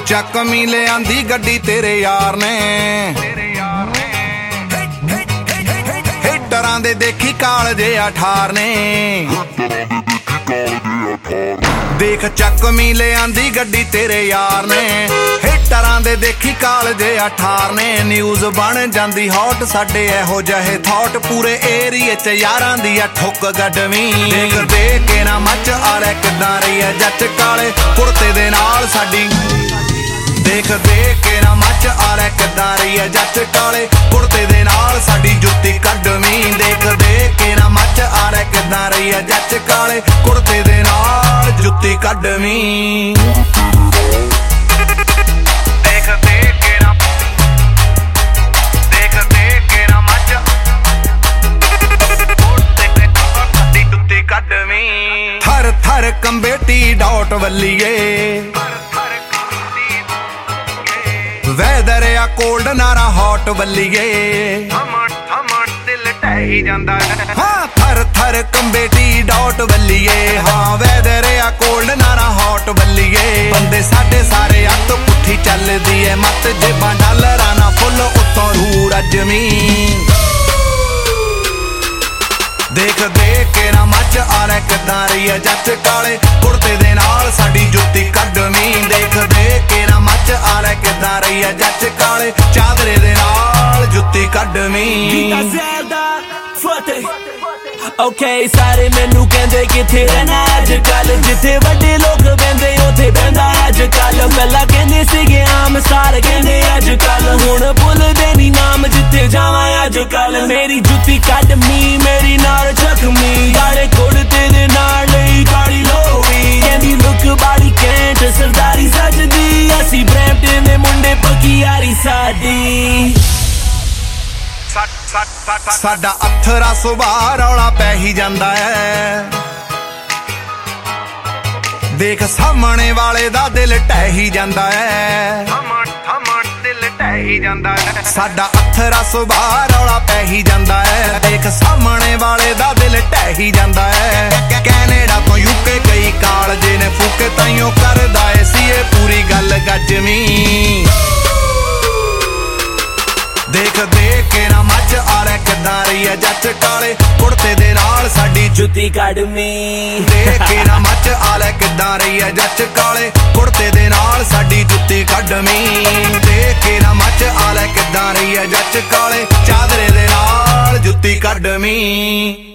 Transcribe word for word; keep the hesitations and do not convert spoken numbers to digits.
ਚੱਕਵੀਂ ਲਿਆਂਦੀ ਗੱਡੀ ਤੇਰੇ ਯਾਰ ਨੇ, ਹੀਟਰਾਂ ਦੇ ਦੇਖੀ ਕਾਲ ਜੇ ਅਠਾਰ ਨੇ। ਦੇਖ ਚੱਕਵੀਂ ਲਿਆਂਦੀ ਗੱਡੀ ਤੇਰੇ ਯਾਰ ਨੇ, ਹੀਟਰਾਂ ਦੇ ਦੇਖੀ ਕਾਲ ਜੇ ਅਠਾਰ ਨੇ। ਨਿਊਜ਼ ਬਣ ਜਾਂਦੀ ਹੌਟ ਸਾਡੇ ਇਹੋ ਜਿਹੇ ਥੌਟ, ਪੂਰੇ ਏਰੀਏ ਚ ਯਾਰਾਂ ਦੀ ਆ ਠੁੱਕ ਗੱਡਵੀਂ। ਦੇਖ ਦੇ ਕੇ ਨਾ ਮੱਚ ਆਲੇ ਕਿੱਦਾਂ ਰਹੀ ਐ ਜੱਟ ਕਾਲੇ ਕੁੜਤੇ ਦੇ ਨਾਲ ਸਾਡੀ, ਦੇਖ ਦੇ ਕੇ ਨਾ ਮੱਚ ਆਲੇ ਕਿੱਦਾਂ ਰਹੀ ਐ ਜੱਟ ਕਾਲੇ ਕੁੜਤੇ ਦੇ ਨਾਲ ਸਾਡੀ ਜੁੱਤੀ ਕੱਢਵੀਂ। ਦੇਖ ਦੇ ਕੇ ਨਾ ਮੱਚ ਆਲੇ ਕਿੱਦਾਂ ਰਹੀ ਐ ਜੱਟ ਕਾਲੇ ਕੁੜਤੇ ਦੇ ਨਾਲ ਜੁੱਤੀ ਕੱਢਵੀਂ। ਦੇਖ ਦੇ ਕੇ ਨਾ ਦੇਖ ਦੇ ਕੇ ਨਾ ਮੱਚ ਕੁੜਤੇ ਦੇ ਨਾਲ ਸਾਡੀ ਜੁੱਤੀ ਕੱਢਵੀਂ। ਥਰ ਥਰ ਕੰਬੇ ਟੀ ਡਾਟ ਵੱਲੀਏ, ਵੈਦਰ ਆ ਕੋਲਡ ਨਾਰਾ ਹੌਟ ਵੱਲੀਏ, ਥਮਣ ਥਮਣ ਦਿਲ ਢਹਿ ਜਾਂਦਾ ਹਾਂ। ਥਰ ਥਰ ਕੰਬੇ ਟੀ ਡਾਟ ਵੱਲੀਏ, ਹਾਂ ਵੈਦਰ ਆ ਕੋਲਡ ਨਾਰਾ ਹੌਟ ਵੱਲੀਏ। ਬੰਦੇ ਸਾਡੇ ਸਾਰੇ ਅੱਤ ਪੁੱਠੀ ਚੱਲਦੀ ਐ ਮੱਤ, ਜੇਬਾਂ ਡਾਲਰਾਂ ਨਾ ਫੁੱਲ ਉੱਤੋਂ ਰੂ ਰੱਜਵੀਂ। ਦੇਖ ਦੇ ਕੇ ਨਾ ਮੱਚ ਆਲੇ ਕਿੱਦਾਂ ਰਹੀ ਐ ਜੱਟ ਕਾਲੇ ਕੁੜਤੇ ਦੇ ਨਾਲ ਸਾਡੀ ਜੁੱਤੀ ਕੱਢਵੀਂ। ਦੇਖ ਦੇ ਕੇ ਨਾ ਮੱਚ ਆਲੇ ਕਿੱਦਾਂ ਰਹੀ ਐ ਜੱਟ ਕਾਲੇ ਚਾਦਰੇ ਦੇ ਨਾਲ ਜੁੱਤੀ ਕੱਢਵੀਂ। ਓਕੇ ਸਾਰੇ ਮੈਨੂੰ ਕਹਿੰਦੇ ਕਿੱਥੇ ਰਹਿਣਾ ਅੱਜ ਕੱਲ, ਜਿੱਥੇ ਵੱਡੇ ਲੋਕ ਬਹਿੰਦੇ ਉੱਥੇ ਬਹਿੰਦਾ ਅੱਜ ਕੱਲ। ਪਹਿਲਾਂ ਕਹਿੰਦੇ ਸੀਗੇ ਆਮ ਸਾਰੇ ਕਹਿੰਦੇ ਅੱਜ ਕੱਲ, ਹੁਣ ਭੁੱਲਦੇ ਨੀ ਨਾਮ ਜਿੱਥੇ ਜਾਵਾਂ ਅੱਜ ਕੱਲ। ਮੇਰੀ ਜੁੱਤੀ ਕੱਢਵੀਂ ਮੇਰੀ ਨਾਲ ਚੱਕਵੀਂ, ਕਾਲੇ ਕੁੜਤੇ ਦੇ ਨਾਲ ਲਈ ਕਾਲੀ ਲੋਵੀ। ਕਹਿੰਦੀ ਲੁੱਕ ਬਾੜੀ ਕੈਂਟ ਸਰਦਾਰੀ ਸੱਜਦੀ, ਅਸੀਂ ਬ੍ਰੈਂਪਟਨ ਦੇ ਮੁੰਡੇ ਪੱਕੀ ਯਾਰੀ ਸਾਡੀ। ਸਾਡਾ ਅਥਰਾ ਸੁਭਾਅ ਰੌਲਾ ਪੈ ਹੀ ਜਾਂਦਾ ਐ, ਦੇਖ ਸਾਹਮਣੇ ਵਾਲੇ ਦਾ ਦਿਲ ਢਹਿ ਹੀ ਜਾਂਦਾ ਐ, ਥਮਣ ਥਮਣ ਦਿਲ ਢਹਿ ਹੀ ਜਾਂਦਾ ਐ। ਸਾਡਾ ਅਥਰਾ ਸੁਭਾਅ ਰੌਲਾ ਪੈ ਹੀ ਜਾਂਦਾ ਐ, ਦੇਖ ਸਾਹਮਣੇ ਵਾਲੇ ਦਾ ਦਿਲ ਢਹਿ ਹੀ ਜਾਂਦਾ ਐ। ਕੈਨੇਡਾ ਤੋਂ ਯੂਕੇ ਕਈ ਕਾਲਜੇ ਨੇ ਫੂਕੇ, ਤਾਈਓ ਕਰਦਾ ਏ ਸੀ ਇਹ ਪੂਰੀ ਗੱਲ ਗੱਜਵੀਂ। ਦੇਖ ਦੇ ਕੇ ਨਾ ਮੱਚ ਆਲੇ ਕਿੱਦਾਂ ਰਹੀ ਐ ਜੱਟ ਕਾਲੇ ਕੁੜਤੇ ਦੇ ਨਾਲ ਸਾਡੀ ਜੁੱਤੀ ਕੱਢਵੀਂ। ਦੇਖ ਕੇ ਨਾ ਮੱਚ ਆਲੇ ਕਿੱਦਾਂ ਰਹੀ ਐ ਜੱਟ ਕਾਲੇ ਕੁੜਤੇ ਦੇ ਨਾਲ ਸਾਡੀ ਜੁੱਤੀ ਕੱਢਵੀਂ। ਦੇਖ ਕੇ ਨਾ ਮੱਚ ਆਲੇ ਕਿੱਦਾਂ ਰਹੀ ਐ ਜੱਟ ਕਾਲੇ ਚਾਦਰੇ ਦੇ ਨਾਲ ਜੁੱਤੀ ਕੱਢਵੀਂ।